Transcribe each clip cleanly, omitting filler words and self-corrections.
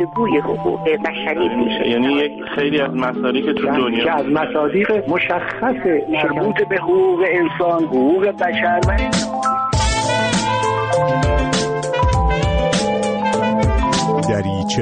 الگوی حقوق بشری میشه. یعنی یک خیلی از مصادیق تو دنیا که از مصادیق مشخص مربوط به حقوق انسان، حقوق بشر و دریچه.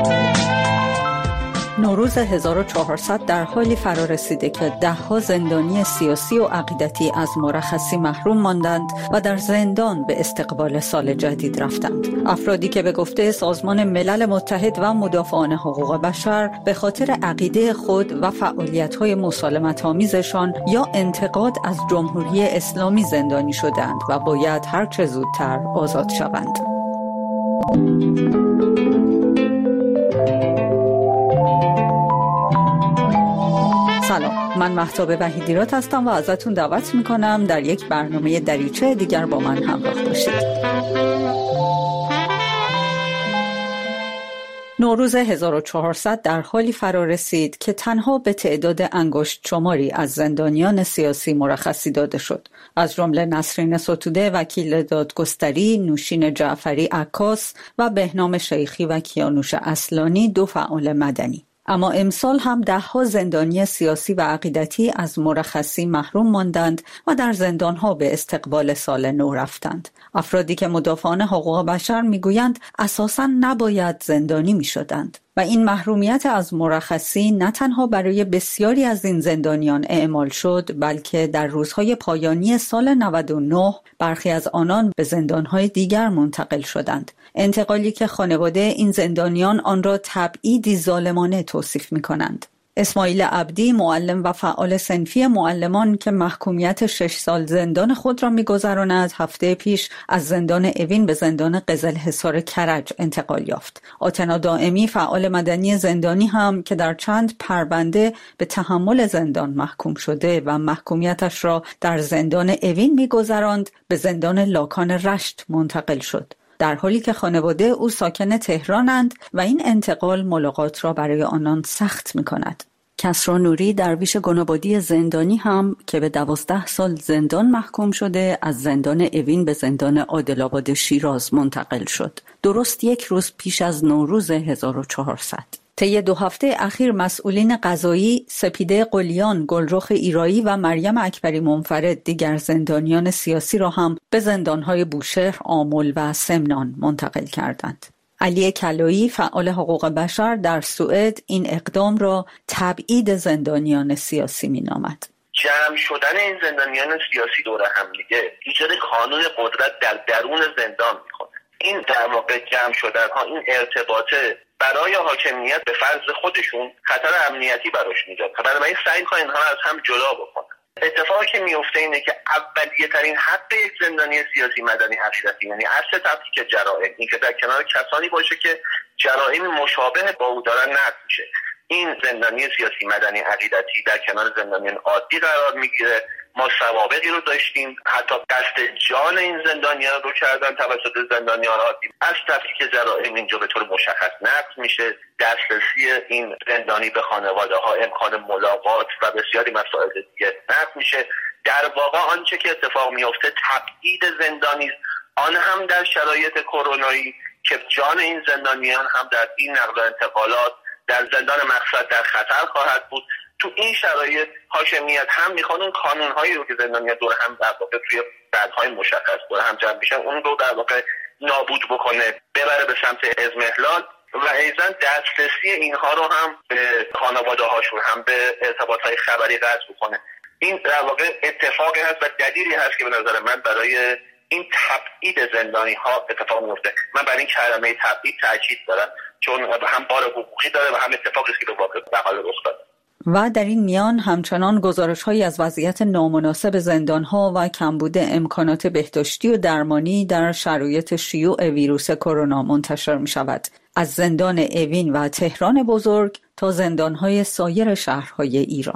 نوروز 1400 در حالی فرا رسیده که ده‌ها زندانی سیاسی و عقیدتی از مرخصی محروم ماندند و در زندان به استقبال سال جدید رفتند. افرادی که به گفته سازمان ملل متحد و مدافعان حقوق بشر به خاطر عقیده خود و فعالیت‌های مسالمت‌آمیزشان یا انتقاد از جمهوری اسلامی زندانی شدند و باید هر چه زودتر آزاد شوند. سلام، من مهتاب وحیدیرات هستم و ازتون دعوت میکنم در یک برنامه دریچه دیگر با من همراه باشید. نوروز 1400 در حالی فرا رسید که تنها به تعداد انگشت شماری از زندانیان سیاسی مرخصی داده شد. از جمله نسرین ستوده وکیل دادگستری، نوشین جعفری عکاس و بهنام شیخی و کیانوش اصلانی دو فعال مدنی. اما امسال هم ده‌ها زندانی سیاسی و عقیدتی از مرخصی محروم ماندند و در زندان‌ها به استقبال سال نو رفتند. افرادی که مدافعان حقوق بشر میگویند اساساً نباید زندانی میشدند و این محرومیت از مرخصی نه تنها برای بسیاری از این زندانیان اعمال شد، بلکه در روزهای پایانی سال 99 برخی از آنان به زندان‌های دیگر منتقل شدند. انتقالی که خانواده این زندانیان آن را تبعیدی ظالمانه توصیف می‌کنند. اسماعیل عبدی، معلم و فعال صنفی معلمان که محکومیت 6 سال زندان خود را می‌گذراند، هفته پیش از زندان اوین به زندان قزلحصار کرج انتقال یافت. آتنا دائمی، فعال مدنی زندانی هم که در چند پرونده به تحمل زندان محکوم شده و محکومیتش را در زندان اوین می‌گذراند، به زندان لاکان رشت منتقل شد. در حالی که خانواده او ساکن تهرانند و این انتقال ملاقات را برای آنان سخت می‌کند. کسری نوری، درویش گنابادی زندانی هم که به 12 سال زندان محکوم شده، از زندان اوین به زندان عادل‌آباد شیراز منتقل شد. درست یک روز پیش از نوروز 1400. طی 2 هفته اخیر مسئولین قضایی سپیده قلیان، گلرخ ایرایی و مریم اکبری منفرد دیگر زندانیان سیاسی را هم به زندانهای بوشهر، آمل و سمنان منتقل کردند. علی کلایی، فعال حقوق بشر در سوئد، این اقدام را تبعید زندانیان سیاسی می‌نامد. جمع شدن این زندانیان سیاسی دور هم دیگه ایجاد کانون قدرت در درون زندان می‌کنه. این در واقع جمع شدن ها، این ارتباطه برای حاکمیت به فرض خودشون خطر امنیتی براش میاد. بنابراین سعی کنن اینها از هم جدا بکنن. اتفاقی که میفته اینه که اولیه ترین حق یک زندانی سیاسی مدنی عقیدتی، یعنی اصل تفکیک جرائم، این که در کنار کسانی باشه که جرائم مشابه با او دارن نقض میشه. این زندانی سیاسی مدنی عقیدتی در کنار زندانیان عادی قرار میگیره. ما سوابقی رو داشتیم، حتی قصد جان این زندانیان رو کردن توسط زندانیان عادی. از تفکیک جرائم اینجا به طور مشخص نقض میشه. دسترسی این زندانی به خانواده ها، امکان ملاقات و بسیاری مسائل دیگه نقض میشه. در واقع آنچه که اتفاق میفته تبعید زندانی است، آن هم در شرایط کرونایی که جان این زندانیان هم در این نقل و انتقالات در زندان مقصد در خطر خواهد بود. تو این شرایط حاکمیت هم میخواد اون قانون‌هایی رو که زندانیان دور هم در واقع توی بندهای مشخص دور هم جمع میشن اون رو در واقع نابود بکنه، ببره به سمت اضمحلال و ایضاً دسترسی اینها رو هم به خانواده هاشون هم به ارتباطات خبری قطع بکنه. این در واقع اتفاقی هست و دلیلی هست که به نظر من برای این تبعید زندانی ها اتفاق میفته. من برای این کلمه تبعید تاکید دارم، چون هم بار حقوقی داره و هم اتفاقی که به واقع بحال رخ داده. و در این میان همچنان گزارش‌هایی از وضعیت نامناسب زندان‌ها و کمبود امکانات بهداشتی و درمانی در شرایط شیوع ویروس کرونا منتشر می‌شود. از زندان اوین و تهران بزرگ تا زندان‌های سایر شهرهای ایران.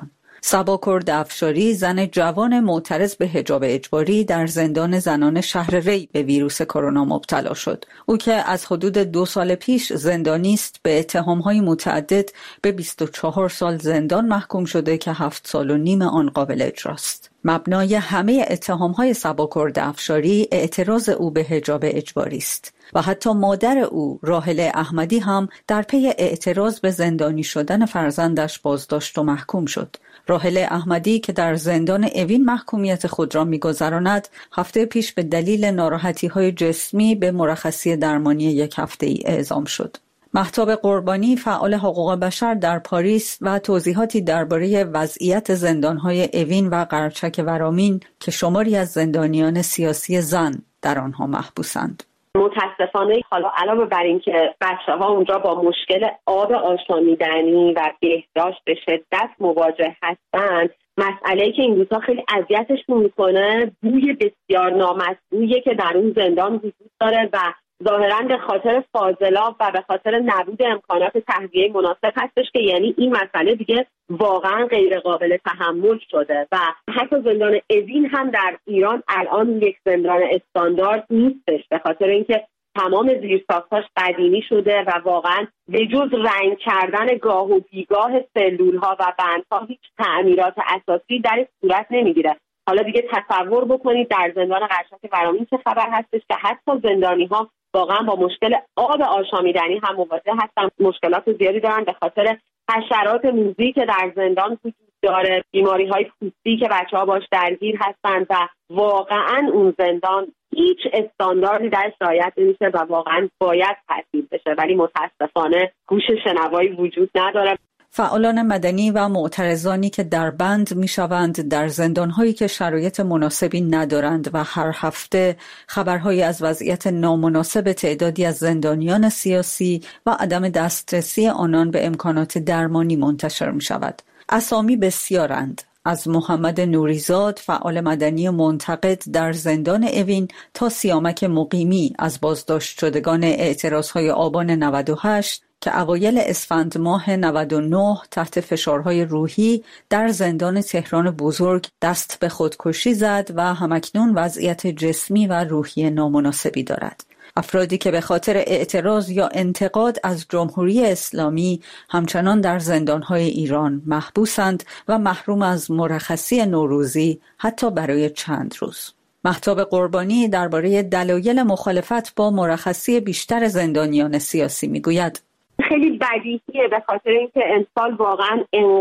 صباکرد افشاری، زن جوان معترض به حجاب اجباری در زندان زنان شهر ری به ویروس کرونا مبتلا شد. او که از حدود 2 سال پیش زندانی است، به اتهام‌های متعدد به 24 سال زندان محکوم شده که 7 سال و نیم آن قابل اجراست. مبنای همه اتهام‌های صباکرد افشاری اعتراض او به حجاب اجباری است و حتی مادر او راحله احمدی هم در پی اعتراض به زندانی شدن فرزندش بازداشت و محکوم شد. راحله احمدی که در زندان اوین محکومیت خود را می‌گذراند، هفته پیش به دلیل ناراحتی‌های جسمی به مرخصی درمانی 1 هفته‌ای اعزام شد. مهتاب قربانی، فعال حقوق بشر در پاریس و توضیحاتی درباره وضعیت زندان‌های اوین و قرچک ورامین که شماری از زندانیان سیاسی زن در آنها محبوسند. متاسفانه حالا علاوه بر این که بچه‌ها اونجا با مشکل آب آشامیدنی و بهداشت به شدت مواجه هستند، مسئله‌ای که این روزها خیلی اذیتشون میکنه بوی بسیار نامطبوعیه که در اون زندان وجود داره و ظاهراً به خاطر فاضلاب و به خاطر نبود امکانات تهویه مناسب هستش که یعنی این مسئله دیگه واقعاً غیر قابل تحمل شده و حتی زندان اوین هم در ایران الان یک زندان استاندارد نیستش به خاطر اینکه تمام زیرساختاش قدیمی شده و واقعاً به جز رنگ کردن گاه و بیگاه سلول‌ها و بندها هیچ تعمیرات اساسی در صورت نمیگیره. حالا دیگه تصور بکنید در زندان قرچک ورامین چه خبر هستش که حتی زندانی‌ها واقعا با مشکل آب آشامیدنی هم مواجه هستن، مشکلات زیادی دارن به خاطر حشرات موذی که در زندان وجود داره، بیماری‌های پوستی که بچه‌ها باش درگیر هستن و واقعا اون زندان هیچ استانداردی درش رعایت نمیشه و واقعا باید تعطیل بشه، ولی متاسفانه گوش شنوایی وجود نداره. فعالان مدنی و معترضانی که در بند می‌شوند در زندان‌هایی که شرایط مناسبی ندارند و هر هفته خبرهایی از وضعیت نامناسب تعدادی از زندانیان سیاسی و عدم دسترسی آنان به امکانات درمانی منتشر می‌شود. اسامی بسیارند، از محمد نوریزاد، فعال مدنی منتقد در زندان اوین، تا سیامک مقیمی از بازداشت شدگان اعتراضهای آبان 98 که اوایل اسفند ماه 99 تحت فشارهای روحی در زندان تهران بزرگ دست به خودکشی زد و همکنون وضعیت جسمی و روحی نامناسبی دارد. افرادی که به خاطر اعتراض یا انتقاد از جمهوری اسلامی همچنان در زندانهای ایران محبوسند و محروم از مرخصی نوروزی حتی برای چند روز. مهتاب قربانی درباره دلایل مخالفت با مرخصی بیشتر زندانیان سیاسی میگوید: خیلی بدیهیه به خاطر اینکه امسال واقعا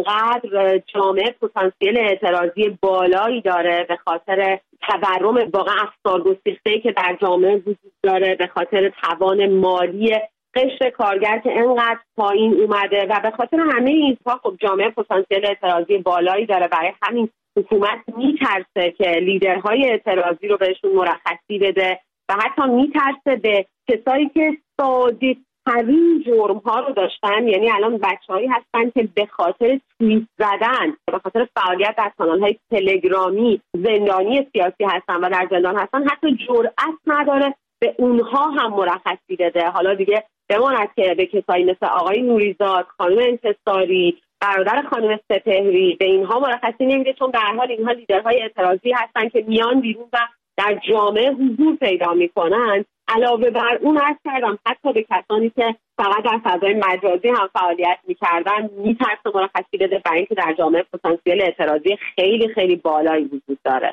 انقدر جامعه پتانسیل اعتراضی بالایی داره، به خاطر تورم واقعا افسارگسیخته‌ای که در جامعه وجود داره، به خاطر توان مالی قشر کارگر که انقدر پایین اومده و به خاطر همه اینها خب جامعه پتانسیل اعتراضی بالایی داره. برای همین حکومت میترسه که لیدرهای اعتراضی رو بهشون مرخصی بده و حتی میترسه به کسایی که ساده ترین جرم ها رو داشتن، یعنی الان بچه‌هایی هستن که به خاطر توییت زدن، به خاطر فعالیت در کانال‌های تلگرامی زندانی سیاسی هستن و در زندان هستن، حتی جرأت نداره به اونها هم مرخصی بده. حالا دیگه بماند که به کسایی مثل آقای نوریزاد، خانم انتصاری، برادر خانم سپهری به اینها مرخصی نمیده، چون به هر حال اینها لیدرهای اعتراضی هستن که میان بیرون و در جامعه حضور پیدا میکنن. علاوه بر اون عرض کردم حتی به کسانی که فقط در فضای مجازی هم فعالیت میکردن میترسه مرخصی بده، برای اینکه در جامعه پتانسیل اعتراضی خیلی خیلی بالایی وجود داره.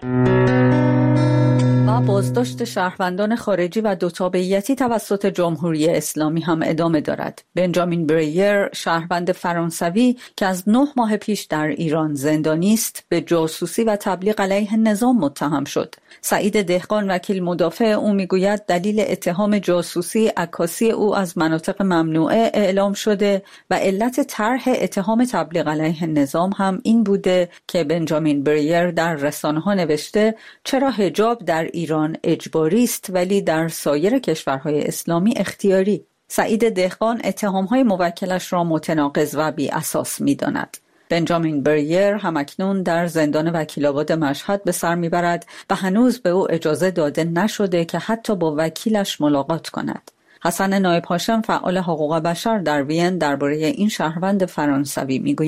و بازداشت شهروندان خارجی و دو تابعیتی توسط جمهوری اسلامی هم ادامه دارد. بنجامین بریر، شهروند فرانسوی که از 9 ماه پیش در ایران زندانی است، به جاسوسی و تبلیغ علیه نظام متهم شد. سعید دهقان، وکیل مدافع او، میگوید دلیل اتهام جاسوسی عکاسی او از مناطق ممنوعه اعلام شده و علت طرح اتهام تبلیغ علیه نظام هم این بوده که بنجامین بریر در رسانه‌ها نوشته چرا حجاب در ایران اجباری است ولی در سایر کشورهای اسلامی اختیاری. سعید دهقان اتهام‌های موکلش را متناقض و بی اساس می‌داند. بنجامین بریر همکنون در زندان وکیل‌آباد مشهد به سر می‌برد و هنوز به او اجازه داده نشده که حتی با وکیلش ملاقات کند. حسن نایب هاشم، فعال حقوق بشر در وین، درباره این شهروند فرانسوی میگوید: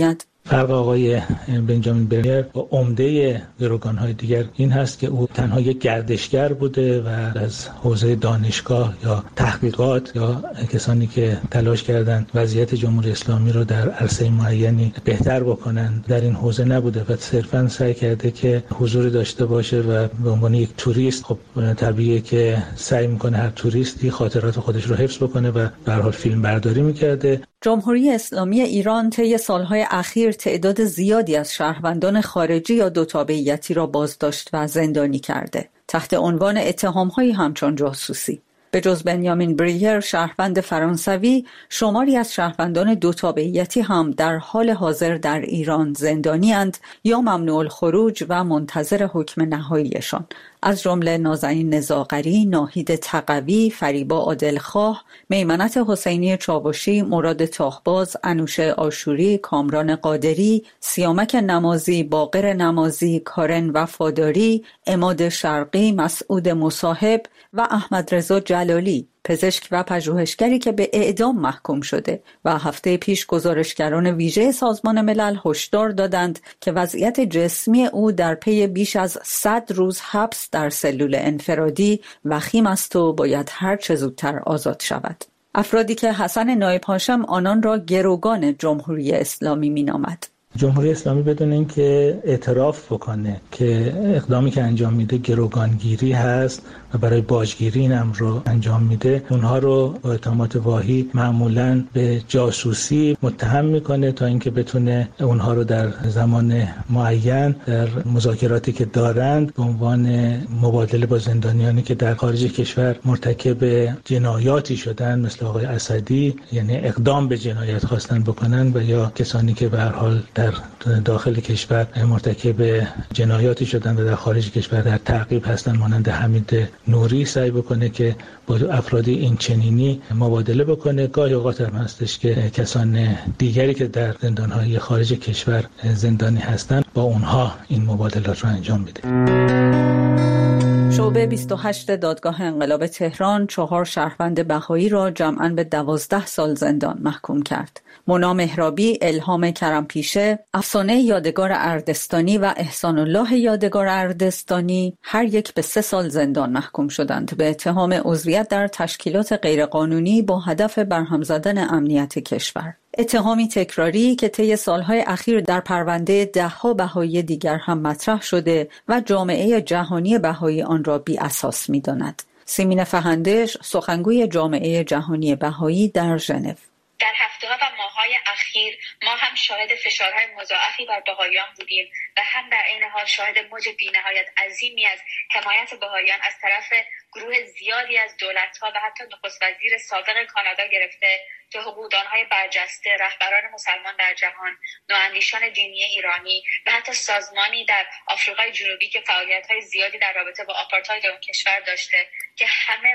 فرق آقای بنجامین برنر با عمده گروگان‌های دیگر این هست که او تنها یک گردشگر بوده و از حوزه دانشگاه یا تحقیقات یا کسانی که تلاش کردند وضعیت جمهوری اسلامی رو در عرصه معینی بهتر بکنن در این حوزه نبوده و صرفاً سعی کرده که حضوری داشته باشه و به عنوان یک توریست، خب طبیعیه که سعی میکنه هر توریستی خاطرات خودش رو حفظ بکنه و به هر حال فیلم برداری میکرده. جمهوری اسلامی ایران طی سالهای اخیر تعداد زیادی از شهروندان خارجی یا دو تابعیتی را بازداشت و زندانی کرده تحت عنوان اتهام‌هایی همچون جاسوسی. به جز بنیامین بریر شهروند فرانسوی، شماری از شهروندان دو تابعیتی هم در حال حاضر در ایران زندانی اند یا ممنوع الخروج و منتظر حکم نهاییشان، از جمله نازنین نزاغری، ناهید تقوی، فریبا عادلخواه، میمنت حسینی چاوشی، مراد تاهباز، انوشه آشوری، کامران قادری، سیامک نمازی، باقر نمازی، کارن وفاداری، عماد شرقی، مسعود مصاحب و احمد رضا جلالی، پزشک و پژوهشگری که به اعدام محکوم شده و هفته پیش گزارشگران ویژه سازمان ملل هشدار دادند که وضعیت جسمی او در پی بیش از 100 روز حبس در سلول انفرادی وخیم است و باید هر چه زودتر آزاد شود. افرادی که حسن نایب هاشم آنان را گروگان جمهوری اسلامی مینامد. جمهوری اسلامی بدون اینکه اعتراف بکنه که اقدامی که انجام میده گروگانگیری هست و برای باجگیری این امر رو انجام میده، اونها رو با اتهامات واهی معمولاً به جاسوسی متهم میکنه تا اینکه بتونه اونها رو در زمان معین در مذاکراتی که دارند به عنوان مبادله با زندانیانی که در خارج کشور مرتکب جنایاتی شدن مثل آقای اسدی، یعنی اقدام به جنایت خواستن بکنن، و یا کسانی که به هر حال در داخل کشور مرتکب جنایاتی شدن و در خارج کشور در تعقیب هستن، مانند حمید نوری، سعی بکنه که با افرادی این چنینی مبادله بکنه. گاهی اوقات هم هستش که کسان دیگری که در زندانهای خارج کشور زندانی هستن با اونها این مبادلات رو انجام میده. شعبه 28 دادگاه انقلاب تهران 4 شهروند بهایی را جمعاً به 12 سال زندان محکوم کرد. مونا مهرابی، الهام کرمپیشه، افسانه یادگار اردستانی و احسان الله یادگار اردستانی هر یک به 3 سال زندان محکوم شدند به اتهام عضویت در تشکیلات غیرقانونی با هدف برهم زدن امنیت کشور. اتهامی تکراری که طی سالهای اخیر در پرونده 10 بهایی دیگر هم مطرح شده و جامعه جهانی بهایی آن را بی اساس می‌داند. سیمین فهندش، سخنگوی جامعه جهانی بهایی در ژنو: در هفته‌ها و ماه‌های اخیر ما هم شاهد فشارهای مضاعفی بر بهائیان بودیم و هم در عین حال شاهد موج بی‌نهایت عظیمی از حمایت بهائیان از طرف گروه زیادی از دولت‌ها و حتی نخست وزیر سابق کانادا گرفته تا حقوقدان‌های برجسته، رهبران مسلمان در جهان، نواندیشان دینی ایرانی و حتی سازمانی در آفریقای جنوبی که فعالیت‌های زیادی در رابطه با آپارتاید اون کشور داشته که همه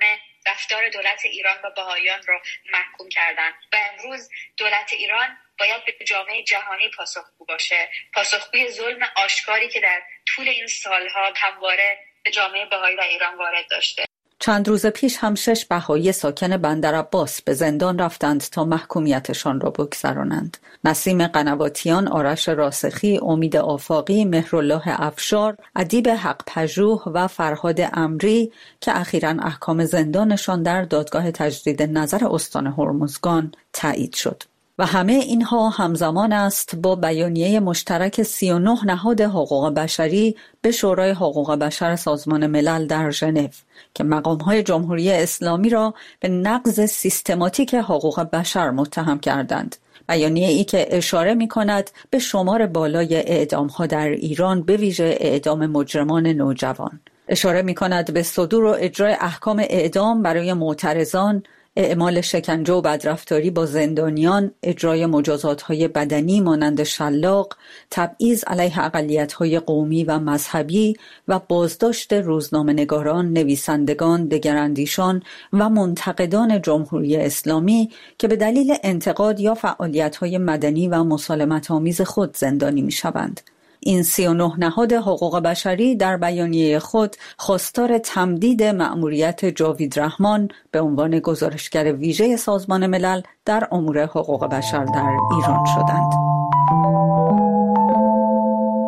رفتار دولت ایران و بهائیان را محکوم کردند و امروز دولت ایران باید به جامعه جهانی پاسخگو باشه، پاسخگوی ظلم آشکاری که در طول این سالها همواره به جامعه بهایی و ایران وارد داشته. چند روز پیش هم 6 بهایی ساکن بندرعباس به زندان رفتند تا محکومیتشان را بگذرانند. نسیم قنواتیان، آرش راسخی، امید آفاقی، مهرالله افشار، ادیب حق پژوه و فرهاد امری که اخیراً احکام زندانشان در دادگاه تجدید نظر استان هرمزگان تایید شد. و همه اینها همزمان است با بیانیه مشترک 39 نهاد حقوق بشری به شورای حقوق بشر سازمان ملل در ژنو که مقام‌های جمهوری اسلامی را به نقض سیستماتیک حقوق بشر متهم کردند. بیانیه ای که اشاره می‌کند به شمار بالای اعدام‌ها در ایران، به ویژه اعدام مجرمان نوجوان. اشاره می‌کند به صدور و اجرای احکام اعدام برای معترضان، اعمال شکنجه و بدرفتاری با زندانیان، اجرای مجازات‌های بدنی مانند شلاق، تبعیض علیه اقلیت‌های قومی و مذهبی و بازداشت روزنامه‌نگاران، نویسندگان، دگراندیشان و منتقدان جمهوری اسلامی که به دلیل انتقاد یا فعالیت‌های مدنی و مسالمت‌آمیز خود زندانی می‌شوند. این 39 نهاد حقوق بشری در بیانیه خود خواستار تمدید مأموریت جاوید رحمان به عنوان گزارشگر ویژه سازمان ملل در امور حقوق بشر در ایران شدند.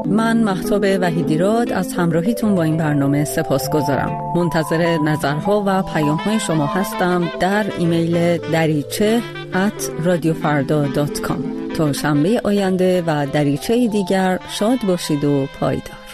من مهتاب وحیدی‌راد از همراهیتون با این برنامه سپاسگزارم. منتظر نظرها و پیام‌های شما هستم در ایمیل dariche@radiofarda.com. تا شنبه آینده و دریچه دیگر شاد باشید و پایدار.